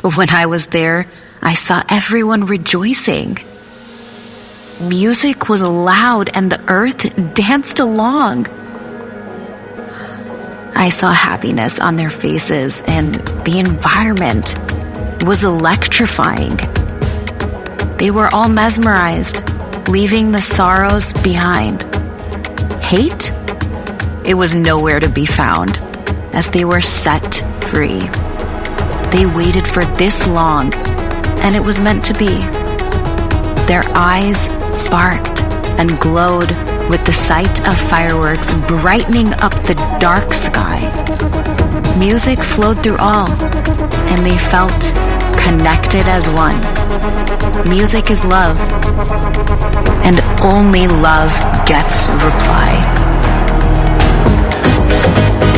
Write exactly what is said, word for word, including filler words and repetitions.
When I was there, I saw everyone rejoicing. Music was loud and the earth danced along. I saw happiness on their faces and the environment was electrifying. They were all mesmerized, leaving the sorrows behind. Hate? It was nowhere to be found, as they were set free. They waited for this long, and it was meant to be. Their eyes sparked and glowed with the sight of fireworks brightening up the dark sky. Music flowed through all, and they felt connected as one. Music is love, and only love gets reply.